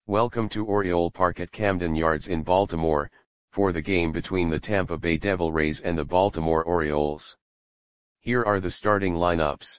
Welcome to Oriole Park at Camden Yards in Baltimore, for the game between the Tampa Bay Devil Rays and the Baltimore Orioles. Here are the starting lineups.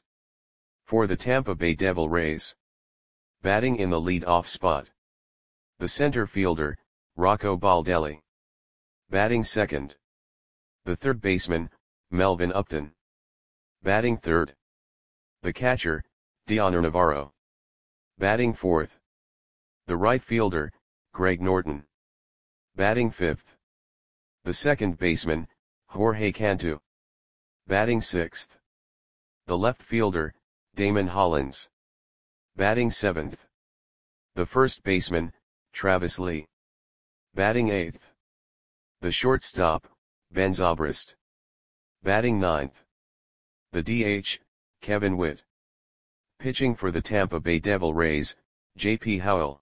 For the Tampa Bay Devil Rays. Batting in the lead-off spot. The center fielder, Rocco Baldelli. Batting second. The third baseman, Melvin Upton. Batting third. The catcher, Dioner Navarro. Batting fourth. The right fielder, Greg Norton. Batting fifth. The second baseman, Jorge Cantu. Batting sixth. The left fielder, Damon Hollins. Batting seventh. The first baseman, Travis Lee. Batting eighth. The shortstop, Ben Zobrist. Batting ninth. The DH, Kevin Witt. Pitching for the Tampa Bay Devil Rays, J.P. Howell.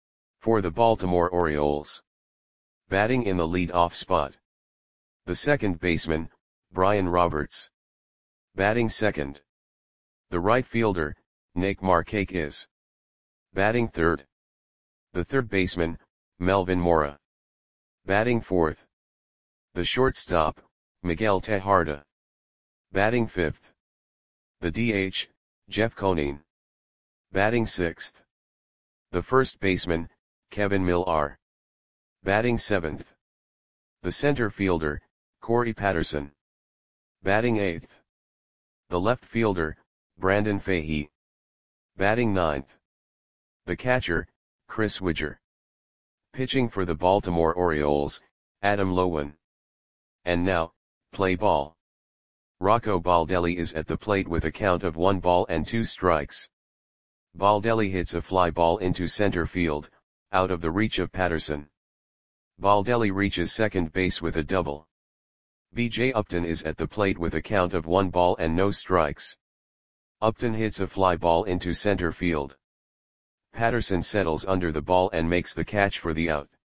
For the Baltimore Orioles. Batting in the lead-off spot. The second baseman, Brian Roberts. Batting second. The right fielder, Nick Markakis. Batting third. The third baseman, Melvin Mora. Batting fourth. The shortstop, Miguel Tejada. Batting fifth. The DH, Jeff Conine. Batting sixth. The first baseman, Kevin Millar. Batting seventh. The center fielder, Corey Patterson. Batting eighth. The left fielder, Brandon Fahey. Batting ninth. The catcher, Chris Widger. Pitching for the Baltimore Orioles, Adam Loewen. And now, play ball. Rocco Baldelli is at the plate with a count of 1 ball and 2 strikes. Baldelli hits a fly ball into center field, out of the reach of Patterson. Baldelli reaches second base with a double. B.J. Upton is at the plate with a count of 1 ball and no strikes. Upton hits a fly ball into center field. Patterson settles under the ball and makes the catch for the out.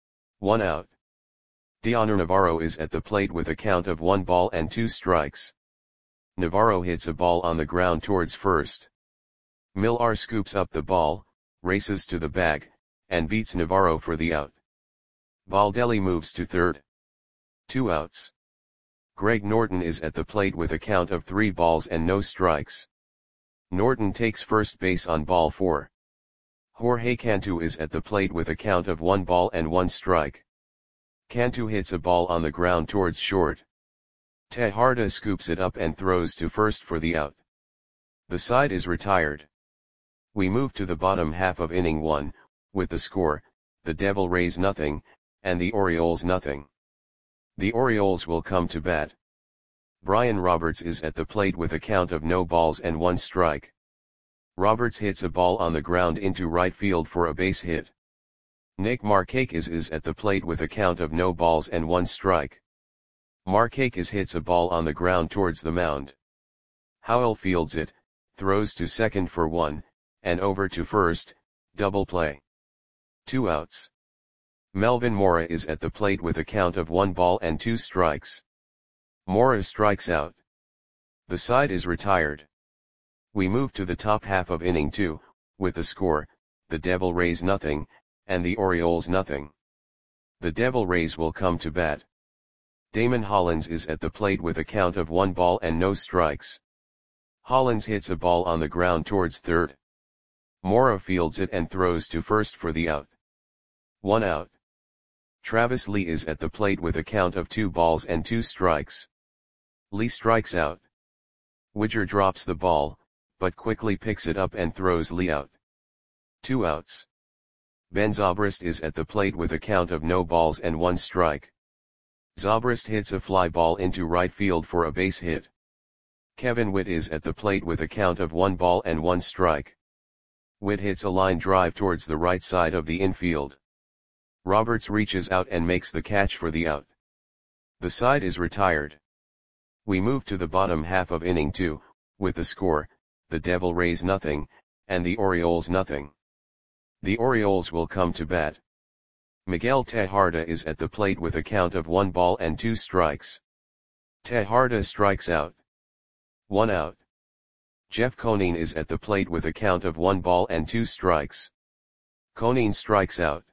1 out. Dioner Navarro is at the plate with a count of 1 ball and 2 strikes. Navarro hits a ball on the ground towards first. Millar scoops up the ball, races to the bag, and beats Navarro for the out. Baldelli moves to third. 2 outs. Greg Norton is at the plate with a count of 3 balls and no strikes. Norton takes first base on ball 4. Jorge Cantu is at the plate with a count of 1 ball and 1 strike. Cantu hits a ball on the ground towards short. Tejada scoops it up and throws to first for the out. The side is retired. We move to the bottom half of inning 1, with the score, the Devil Rays nothing, and the Orioles nothing. The Orioles will come to bat. Brian Roberts is at the plate with a count of no balls and 1 strike. Roberts hits a ball on the ground into right field for a base hit. Nick Markakis is at the plate with a count of no balls and 1 strike. Markakis hits a ball on the ground towards the mound. Howell fields it, throws to second for 1, and over to first, double play. 2 outs. Melvin Mora is at the plate with a count of 1 ball and 2 strikes. Mora strikes out. The side is retired. We move to the top half of inning 2, with the score, the Devil Rays nothing, and the Orioles nothing. The Devil Rays will come to bat. Damon Hollins is at the plate with a count of 1 ball and no strikes. Hollins hits a ball on the ground towards third. Mora fields it and throws to first for the out. 1 out. Travis Lee is at the plate with a count of 2 balls and 2 strikes. Lee strikes out. Widger drops the ball, but quickly picks it up and throws Lee out. 2 outs. Ben Zobrist is at the plate with a count of no balls and 1 strike. Zobrist hits a fly ball into right field for a base hit. Kevin Witt is at the plate with a count of 1 ball and 1 strike. Witt hits a line drive towards the right side of the infield. Roberts reaches out and makes the catch for the out. The side is retired. We move to the bottom half of inning 2, with the score, the Devil Rays nothing, and the Orioles nothing. The Orioles will come to bat. Miguel Tejada is at the plate with a count of 1 ball and 2 strikes. Tejada strikes out. 1 out. Jeff Conine is at the plate with a count of 1 ball and 2 strikes. Conine strikes out.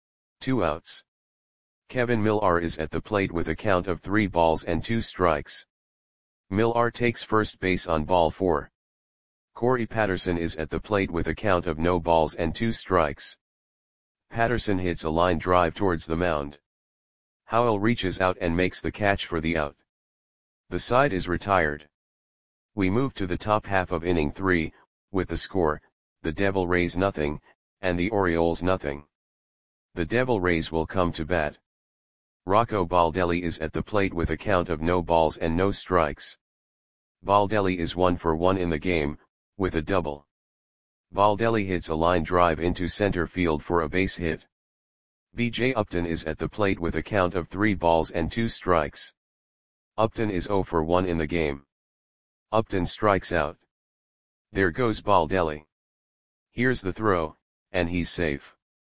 2 outs. Kevin Millar is at the plate with a count of 3 balls and 2 strikes. Millar takes first base on ball 4. Corey Patterson is at the plate with a count of no balls and 2 strikes. Patterson hits a line drive towards the mound. Howell reaches out and makes the catch for the out. The side is retired. We move to the top half of inning 3, with the score, the Devil Rays nothing, and the Orioles nothing. The Devil Rays will come to bat. Rocco Baldelli is at the plate with a count of no balls and no strikes. Baldelli is 1 for 1 in the game, with a double. Baldelli hits a line drive into center field for a base hit. B.J. Upton is at the plate with a count of 3 balls and 2 strikes. Upton is 0 for 1 in the game. Upton strikes out. There goes Baldelli. Here's the throw, and he's safe.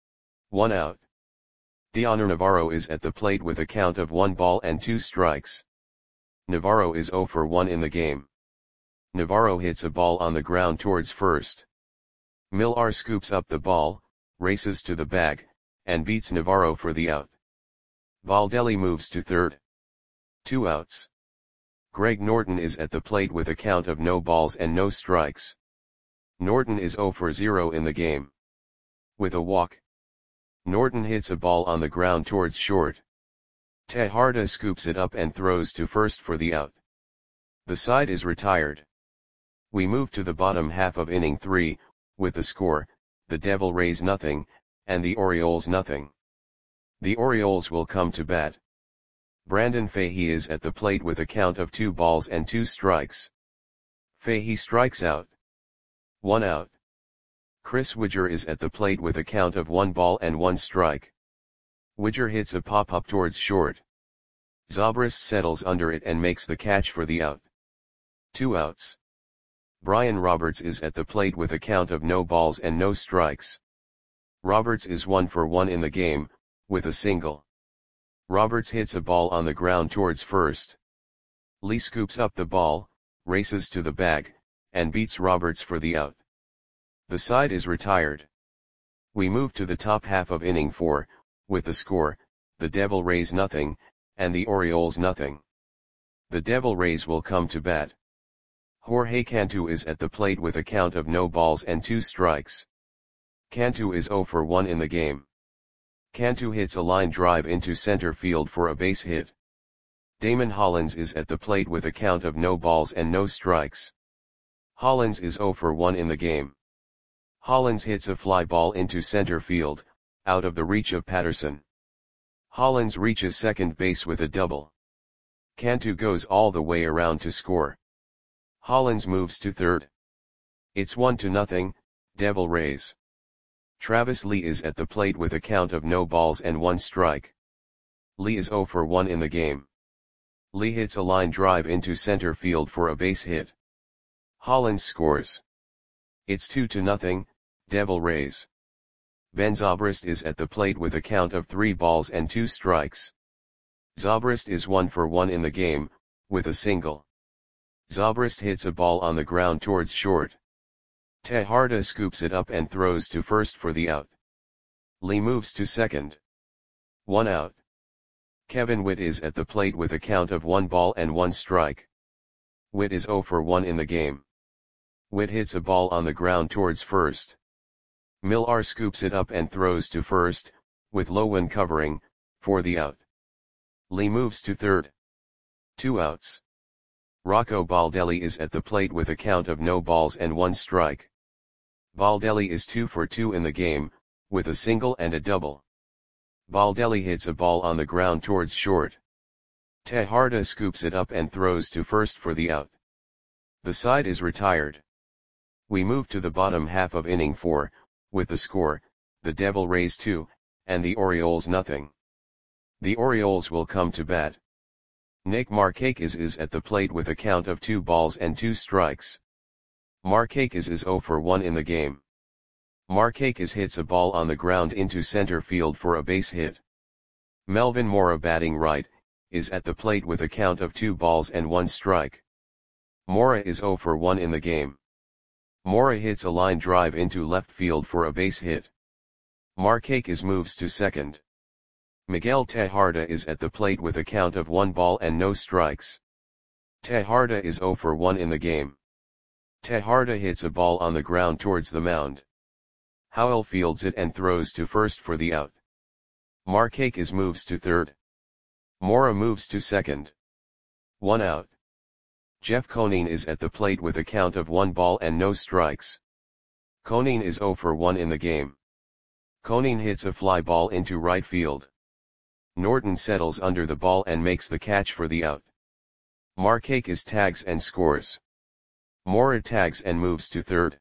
1 out. Dioner Navarro is at the plate with a count of 1 ball and 2 strikes. Navarro is 0 for 1 in the game. Navarro hits a ball on the ground towards first. Millar scoops up the ball, races to the bag, and beats Navarro for the out. Baldelli moves to third. 2 outs. Greg Norton is at the plate with a count of no balls and no strikes. Norton is 0 for 0 in the game. With a walk. Norton hits a ball on the ground towards short. Tejada scoops it up and throws to first for the out. The side is retired. We move to the bottom half of inning 3, with the score, the Devil Rays nothing, and the Orioles nothing. The Orioles will come to bat. Brandon Fahey is at the plate with a count of 2 balls and 2 strikes. Fahey strikes out. 1 out. Chris Widger is at the plate with a count of 1 ball and 1 strike. Widger hits a pop-up towards short. Zobrist settles under it and makes the catch for the out. 2 outs. Brian Roberts is at the plate with a count of no balls and no strikes. Roberts is 1 for 1 in the game, with a single. Roberts hits a ball on the ground towards first. Lee scoops up the ball, races to the bag, and beats Roberts for the out. The side is retired. We move to the top half of inning 4, with the score, the Devil Rays nothing, and the Orioles nothing. The Devil Rays will come to bat. Jorge Cantu is at the plate with a count of no balls and 2 strikes. Cantu is 0 for 1 in the game. Cantu hits a line drive into center field for a base hit. Damon Hollins is at the plate with a count of no balls and no strikes. Hollins is 0 for 1 in the game. Hollins hits a fly ball into center field, out of the reach of Patterson. Hollins reaches second base with a double. Cantu goes all the way around to score. Hollins moves to third. It's 1-0, Devil Rays. Travis Lee is at the plate with a count of no balls and 1 strike. Lee is 0 for 1 in the game. Lee hits a line drive into center field for a base hit. Hollins scores. It's 2-0, Devil Rays. Ben Zobrist is at the plate with a count of 3 balls and 2 strikes. Zobrist is 1 for 1 in the game, with a single. Zobrist hits a ball on the ground towards short. Tejada scoops it up and throws to first for the out. Lee moves to second. 1 out. Kevin Witt is at the plate with a count of 1 ball and 1 strike. Witt is 0 for 1 in the game. Witt hits a ball on the ground towards first. Millar scoops it up and throws to first, with Lowen covering, for the out. Lee moves to third. 2 outs. Rocco Baldelli is at the plate with a count of no balls and 1 strike. Baldelli is 2 for 2 in the game, with a single and a double. Baldelli hits a ball on the ground towards short. Tejada scoops it up and throws to first for the out. The side is retired. We move to the bottom half of inning 4, with the score, the Devil Rays 2, and the Orioles nothing. The Orioles will come to bat. Nick Markakis is at the plate with a count of 2 balls and 2 strikes. Markakis is 0 for 1 in the game. Markakis hits a ball on the ground into center field for a base hit. Melvin Mora, batting right, is at the plate with a count of 2 balls and 1 strike. Mora is 0 for 1 in the game. Mora hits a line drive into left field for a base hit. Markakis moves to second. Miguel Tejada is at the plate with a count of 1 ball and no strikes. Tejada is 0 for 1 in the game. Tejada hits a ball on the ground towards the mound. Howell fields it and throws to first for the out. Markakis moves to third. Mora moves to second. 1 out. Jeff Conine is at the plate with a count of 1 ball and no strikes. Conine is 0 for 1 in the game. Conine hits a fly ball into right field. Norton settles under the ball and makes the catch for the out. Markakis tags and scores. Mora tags and moves to third.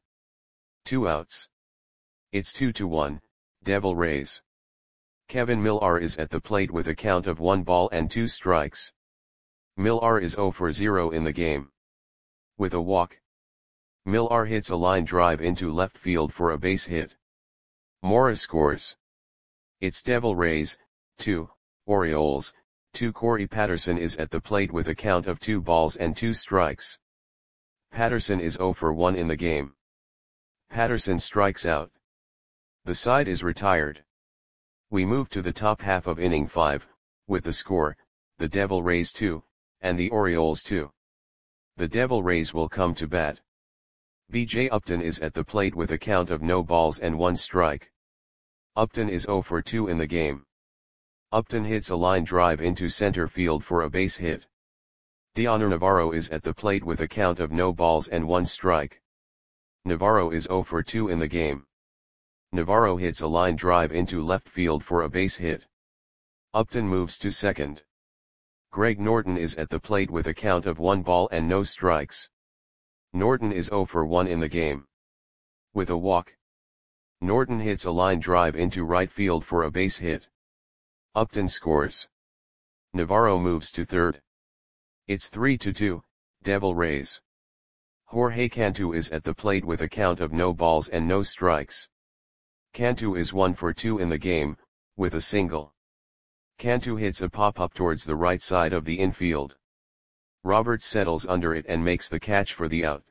2 outs. It's 2-1, Devil Rays. Kevin Millar is at the plate with a count of 1 ball and 2 strikes. Millar is 0 for 0 in the game. With a walk, Millar hits a line drive into left field for a base hit. Mora scores. It's Devil Rays, 2, Orioles, 2. Corey Patterson is at the plate with a count of 2 balls and 2 strikes. Patterson is 0 for 1 in the game. Patterson strikes out. The side is retired. We move to the top half of inning 5, with the score, the Devil Rays 2, and the Orioles 2. The Devil Rays will come to bat. B.J. Upton is at the plate with a count of no balls and 1 strike. Upton is 0 for 2 in the game. Upton hits a line drive into center field for a base hit. Dioner Navarro is at the plate with a count of no balls and 1 strike. Navarro is 0 for 2 in the game. Navarro hits a line drive into left field for a base hit. Upton moves to second. Greg Norton is at the plate with a count of 1 ball and no strikes. Norton is 0 for 1 in the game. With a walk, Norton hits a line drive into right field for a base hit. Upton scores. Navarro moves to third. It's 3-2, Devil Rays. Jorge Cantu is at the plate with a count of no balls and no strikes. Cantu is 1 for 2 in the game, with a single. Cantu hits a pop-up towards the right side of the infield. Roberts settles under it and makes the catch for the out.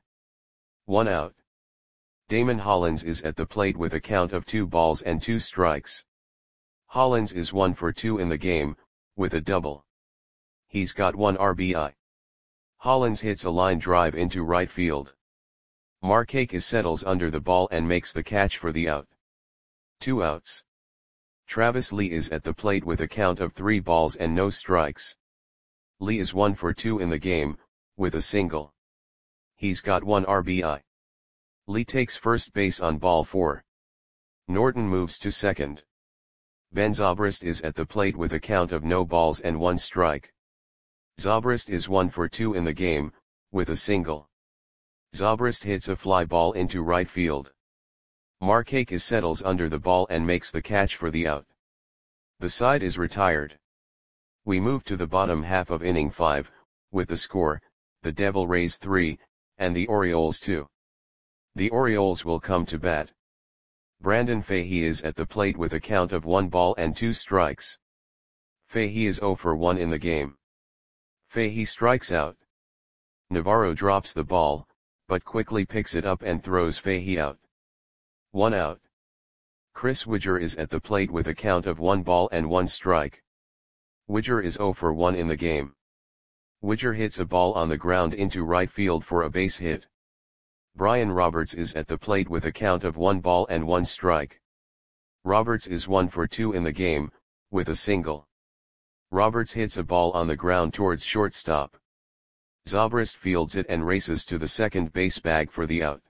1 out. Damon Hollins is at the plate with a count of 2 balls and 2 strikes. Hollins is 1 for 2 in the game, with a double. He's got 1 RBI. Hollins hits a line drive into right field. Markakis settles under the ball and makes the catch for the out. 2 outs. Travis Lee is at the plate with a count of 3 balls and no strikes. Lee is 1 for 2 in the game, with a single. He's got 1 RBI. Lee takes first base on ball 4. Norton moves to second. Ben Zobrist is at the plate with a count of no balls and 1 strike. Zobrist is 1 for 2 in the game, with a single. Zobrist hits a fly ball into right field. Markakis settles under the ball and makes the catch for the out. The side is retired. We move to the bottom half of inning 5, with the score, the Devil Rays 3, and the Orioles 2. The Orioles will come to bat. Brandon Fahey is at the plate with a count of 1 ball and 2 strikes. Fahey is 0 for 1 in the game. Fahey strikes out. Navarro drops the ball, but quickly picks it up and throws Fahey out. 1 out. Chris Widger is at the plate with a count of 1 ball and 1 strike. Widger is 0 for 1 in the game. Widger hits a ball on the ground into right field for a base hit. Brian Roberts is at the plate with a count of 1 ball and 1 strike. Roberts is 1 for 2 in the game, with a single. Roberts hits a ball on the ground towards shortstop. Zobrist fields it and races to the second base bag for the out.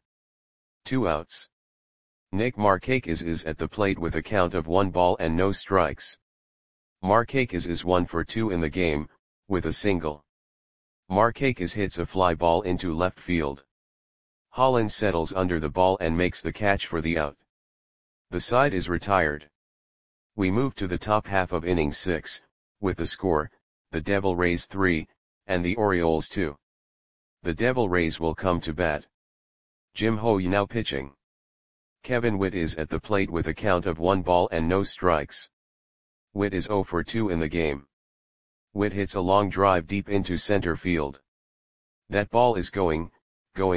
2 outs. Nick Markakis is at the plate with a count of 1 ball and no strikes. Markakis is 1 for 2 in the game, with a single. Markakis hits a fly ball into left field. Hollins settles under the ball and makes the catch for the out. The side is retired. We move to the top half of inning 6, with the score, the Devil Rays 3, and the Orioles 2. The Devil Rays will come to bat. Jim Hoye now pitching. Kevin Witt is at the plate with a count of 1 ball and no strikes. Witt is 0 for 2 in the game. Witt hits a long drive deep into center field. That ball is gone.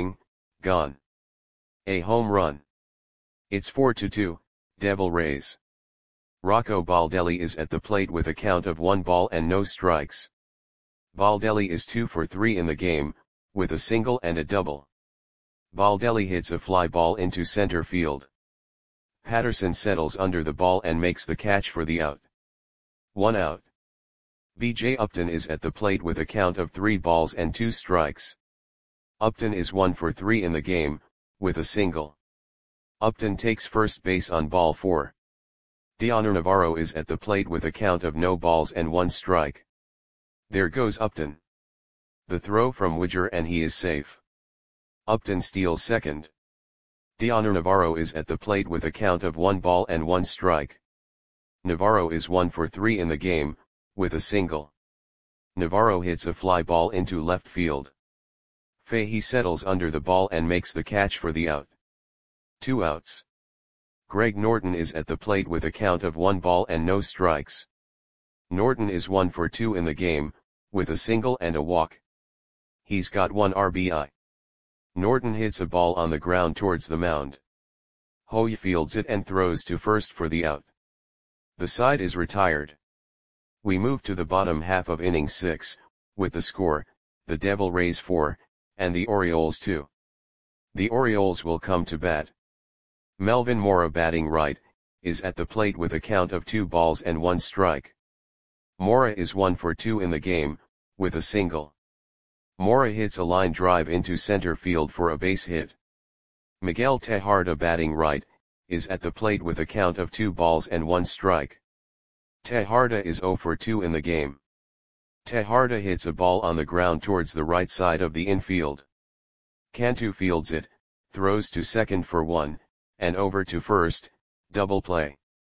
A home run. It's 4-2, Devil Rays. Rocco Baldelli is at the plate with a count of 1 ball and no strikes. Baldelli is 2 for 3 in the game, with a single and a double. Baldelli hits a fly ball into center field. Patterson settles under the ball and makes the catch for the out. 1 out. B.J. Upton is at the plate with a count of 3 balls and 2 strikes. Upton is 1 for 3 in the game, with a single. Upton takes first base on ball 4. Dioner Navarro is at the plate with a count of no balls and 1 strike. There goes Upton. The throw from Widger and he is safe. Upton steals second. Dioner Navarro is at the plate with a count of 1 ball and 1 strike. Navarro is 1 for 3 in the game, with a single. Navarro hits a fly ball into left field. Fahey settles under the ball and makes the catch for the out. 2 outs. Greg Norton is at the plate with a count of 1 ball and no strikes. Norton is 1 for 2 in the game, with a single and a walk. He's got 1 RBI. Norton hits a ball on the ground towards the mound. Hoye fields it and throws to first for the out. The side is retired. We move to the bottom half of inning 6, with the score, the Devil Rays 4, and the Orioles 2. The Orioles will come to bat. Melvin Mora, batting right, is at the plate with a count of 2 balls and 1 strike. Mora is 1 for 2 in the game, with a single. Mora hits a line drive into center field for a base hit. Miguel Tejada, batting right, is at the plate with a count of 2 balls and 1 strike. Tejada is 0 for 2 in the game. Tejada hits a ball on the ground towards the right side of the infield. Cantu fields it, throws to second for 1, and over to first, double play.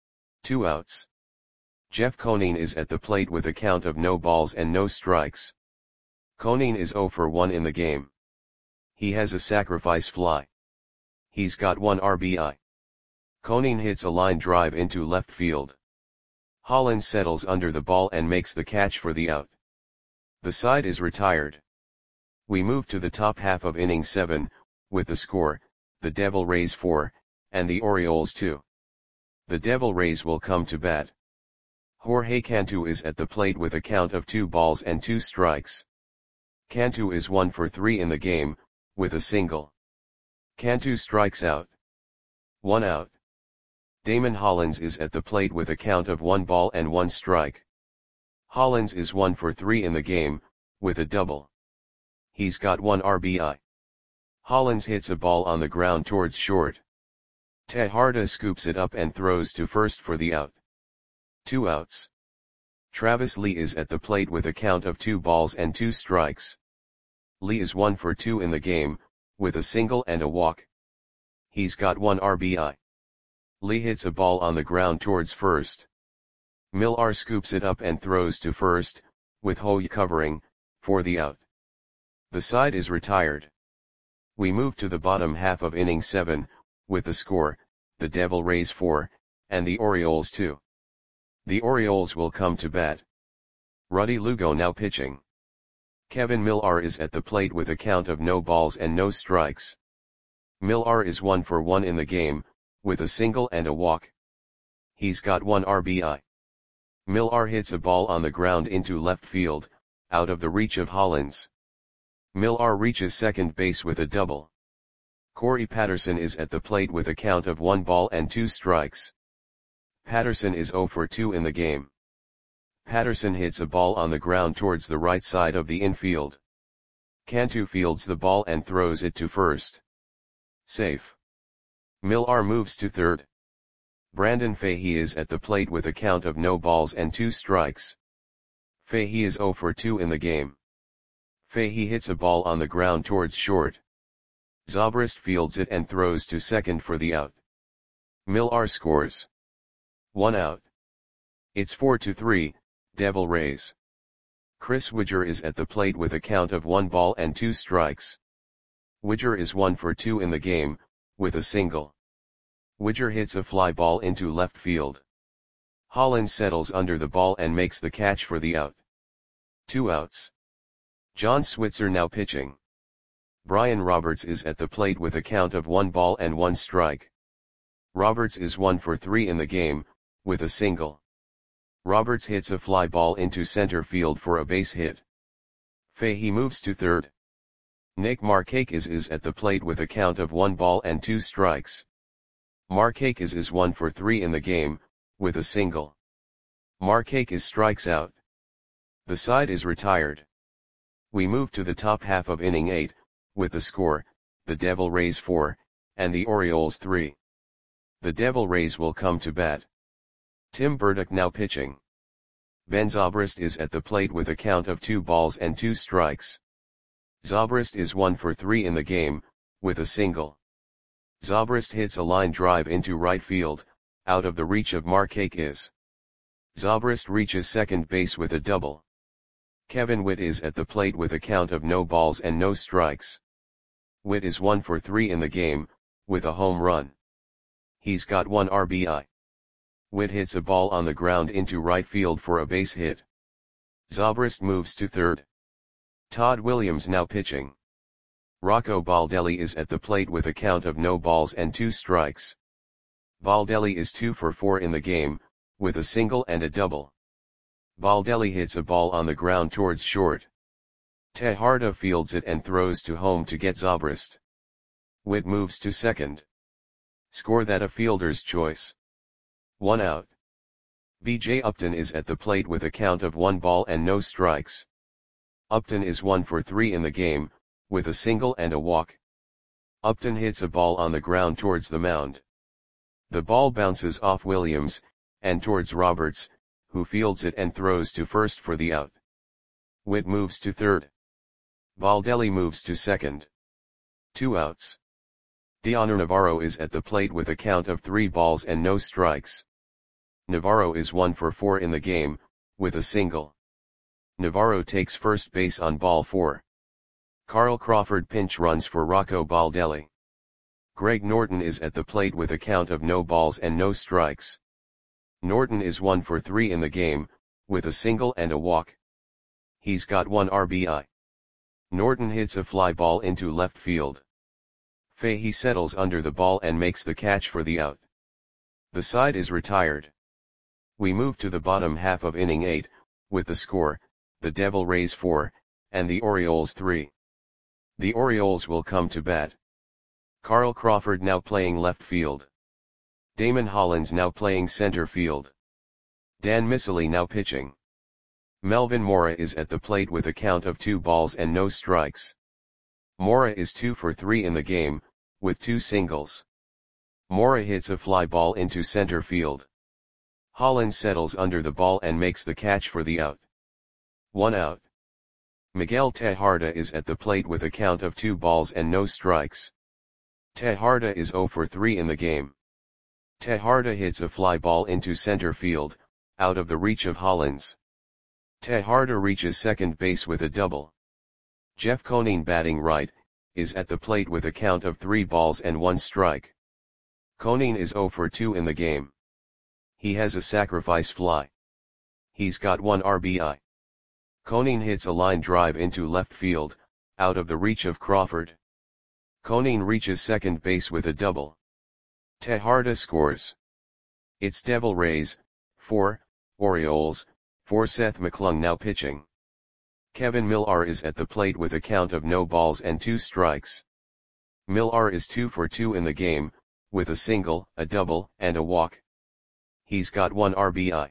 2 outs. Jeff Conine is at the plate with a count of no balls and no strikes. Conine is 0 for 1 in the game. He has a sacrifice fly. He's got 1 RBI. Conine hits a line drive into left field. Hollins settles under the ball and makes the catch for the out. The side is retired. We move to the top half of inning 7, with the score, the Devil Rays 4, and the Orioles 2. The Devil Rays will come to bat. Jorge Cantu is at the plate with a count of 2 balls and 2 strikes. Cantu is 1 for 3 in the game, with a single. Cantu strikes out. 1 out. Damon Hollins is at the plate with a count of 1 ball and 1 strike. Hollins is 1 for 3 in the game, with a double. He's got 1 RBI. Hollins hits a ball on the ground towards short. Tejada scoops it up and throws to first for the out. 2 outs. Travis Lee is at the plate with a count of 2 balls and 2 strikes. Lee is 1 for 2 in the game, with a single and a walk. He's got 1 RBI. Lee hits a ball on the ground towards first. Millar scoops it up and throws to first, with Hoye covering, for the out. The side is retired. We move to the bottom half of inning 7, with the score, the Devil Rays 4, and the Orioles 2. The Orioles will come to bat. Ruddy Lugo now pitching. Kevin Millar is at the plate with a count of no balls and no strikes. Millar is 1 for 1 in the game, with a single and a walk. He's got 1 RBI. Millar hits a ball on the ground into left field, out of the reach of Hollins. Millar reaches second base with a double. Corey Patterson is at the plate with a count of 1 ball and 2 strikes. Patterson is 0 for 2 in the game. Patterson hits a ball on the ground towards the right side of the infield. Cantu fields the ball and throws it to first. Safe. Millar moves to third. Brandon Fahey is at the plate with a count of no balls and 2 strikes. Fahey is 0 for 2 in the game. Fahey hits a ball on the ground towards short. Zobrist fields it and throws to second for the out. Millar scores. 1 out. It's 4-3, Devil Rays. Chris Widger is at the plate with a count of 1 ball and 2 strikes. Widger is 1 for 2 in the game, with a single. Widger hits a fly ball into left field. Hollins settles under the ball and makes the catch for the out. 2 outs. John Switzer now pitching. Brian Roberts is at the plate with a count of 1 ball and 1 strike. Roberts is 1 for 3 in the game, with a single. Roberts hits a fly ball into center field for a base hit. Fahey moves to third. Nick Markakis is at the plate with a count of 1 ball and 2 strikes. Markakis is 1 for 3 in the game, with a single. Markakis strikes out. The side is retired. We move to the top half of inning 8, with the score, the Devil Rays 4, and the Orioles 3. The Devil Rays will come to bat. Tim Burdick now pitching. Ben Zobrist is at the plate with a count of 2 balls and 2 strikes. Zobrist is 1 for 3 in the game, with a single. Zobrist hits a line drive into right field, out of the reach of Markakis. Zobrist reaches second base with a double. Kevin Witt is at the plate with a count of no balls and no strikes. Witt is 1 for 3 in the game, with a home run. He's got 1 RBI. Witt hits a ball on the ground into right field for a base hit. Zobrist moves to third. Todd Williams now pitching. Rocco Baldelli is at the plate with a count of no balls and 2 strikes. Baldelli is 2 for 4 in the game, with a single and a double. Baldelli hits a ball on the ground towards short. Tejada fields it and throws to home to get Zobrist. Witt moves to second. Score that a fielder's choice. 1 out. B.J. Upton is at the plate with a count of 1 ball and no strikes. Upton is 1 for 3 in the game, with a single and a walk. Upton hits a ball on the ground towards the mound. The ball bounces off Williams, and towards Roberts, who fields it and throws to first for the out. Witt moves to third. Baldelli moves to second. 2 outs. Dioner Navarro is at the plate with a count of 3 balls and no strikes. Navarro is 1 for 4 in the game, with a single. Navarro takes first base on ball 4. Carl Crawford pinch runs for Rocco Baldelli. Greg Norton is at the plate with a count of no balls and no strikes. Norton is 1 for 3 in the game, with a single and a walk. He's got 1 RBI. Norton hits a fly ball into left field. Fahey settles under the ball and makes the catch for the out. The side is retired. We move to the bottom half of inning 8, with the score, the Devil Rays 4, and the Orioles 3. The Orioles will come to bat. Carl Crawford now playing left field. Damon Hollins now playing center field. Dan Miceli now pitching. Melvin Mora is at the plate with a count of 2 balls and no strikes. Mora is 2 for 3 in the game, with 2 singles. Mora hits a fly ball into center field. Hollins settles under the ball and makes the catch for the out. 1 out. Miguel Tejada is at the plate with a count of 2 balls and no strikes. Tejada is 0 for 3 in the game. Tejada hits a fly ball into center field, out of the reach of Hollins. Tejada reaches second base with a double. Jeff Conine batting right, is at the plate with a count of 3 balls and 1 strike. Conine is 0 for 2 in the game. He has a sacrifice fly. He's got 1 RBI. Conine hits a line drive into left field, out of the reach of Crawford. Conine reaches second base with a double. Tejada scores. It's Devil Rays 4, Orioles 4. Seth McClung now pitching. Kevin Millar is at the plate with a count of no balls and 2 strikes. Millar is 2 for 2 in the game, with a single, a double, and a walk. He's got 1 RBI.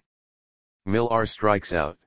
Millar strikes out.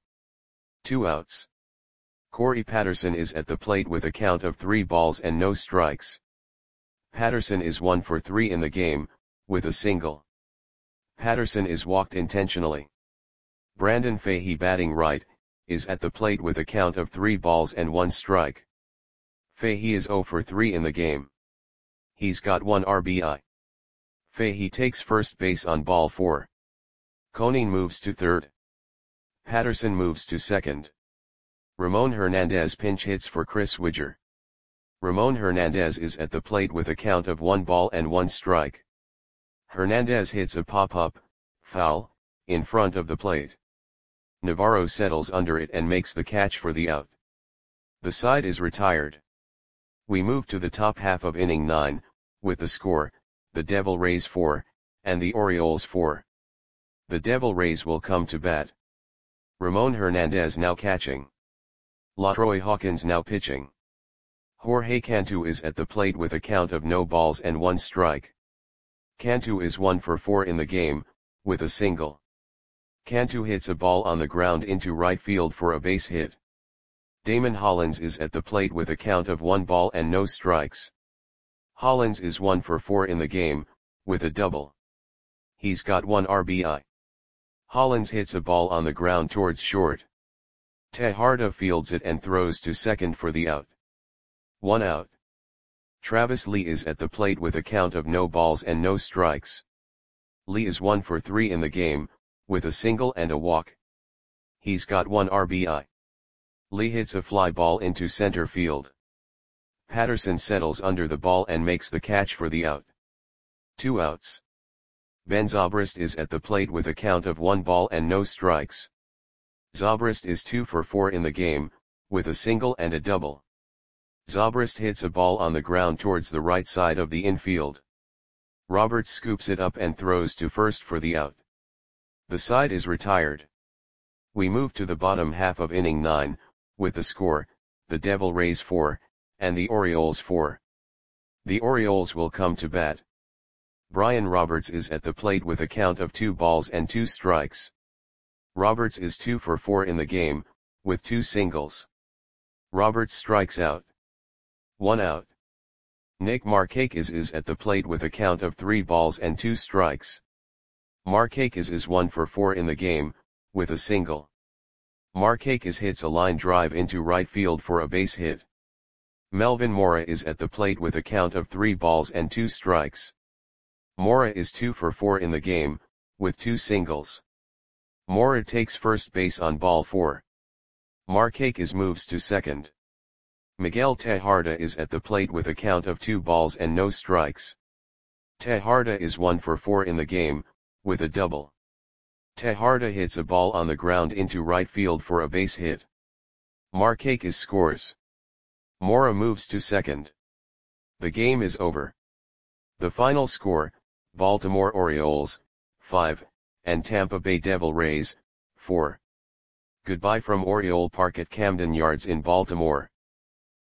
2 outs. Corey Patterson is at the plate with a count of 3 balls and no strikes. Patterson is 1 for 3 in the game, with a single. Patterson is walked intentionally. Brandon Fahey batting right, is at the plate with a count of 3 balls and 1 strike. Fahey is 0 for 3 in the game. He's got 1 RBI. Fahey takes first base on ball 4. Conine moves to third. Patterson moves to second. Ramon Hernandez pinch hits for Chris Widger. Ramon Hernandez is at the plate with a count of 1 ball and 1 strike. Hernandez hits a pop-up, foul, in front of the plate. Navarro settles under it and makes the catch for the out. The side is retired. We move to the top half of inning 9, with the score, the Devil Rays 4, and the Orioles 4. The Devil Rays will come to bat. Ramon Hernandez now catching. LaTroy Hawkins now pitching. Jorge Cantu is at the plate with a count of no balls and 1 strike. Cantu is 1 for 4 in the game, with a single. Cantu hits a ball on the ground into right field for a base hit. Damon Hollins is at the plate with a count of 1 ball and no strikes. Hollins is 1 for 4 in the game, with a double. He's got 1 RBI. Hollins hits a ball on the ground towards short. Tejada fields it and throws to second for the out. 1 out. Travis Lee is at the plate with a count of no balls and no strikes. Lee is 1 for 3 in the game, with a single and a walk. He's got 1 RBI. Lee hits a fly ball into center field. Patterson settles under the ball and makes the catch for the out. 2 outs. Ben Zobrist is at the plate with a count of 1 ball and no strikes. Zobrist is 2 for 4 in the game, with a single and a double. Zobrist hits a ball on the ground towards the right side of the infield. Roberts scoops it up and throws to first for the out. The side is retired. We move to the bottom half of inning 9, with the score, the Devil Rays 4, and the Orioles 4. The Orioles will come to bat. Brian Roberts is at the plate with a count of 2 balls and 2 strikes. Roberts is 2 for 4 in the game, with 2 singles. Roberts strikes out. 1 out. Nick Markakis is at the plate with a count of 3 balls and 2 strikes. Markakis is 1 for 4 in the game, with a single. Markakis hits a line drive into right field for a base hit. Melvin Mora is at the plate with a count of 3 balls and 2 strikes. Mora is 2 for 4 in the game, with 2 singles. Mora takes first base on ball 4. Markakis moves to second. Miguel Tejada is at the plate with a count of 2 balls and no strikes. Tejada is 1 for 4 in the game, with a double. Tejada hits a ball on the ground into right field for a base hit. Markakis scores. Mora moves to second. The game is over. The final score, Baltimore Orioles, 5, and Tampa Bay Devil Rays, 4. Goodbye from Oriole Park at Camden Yards in Baltimore.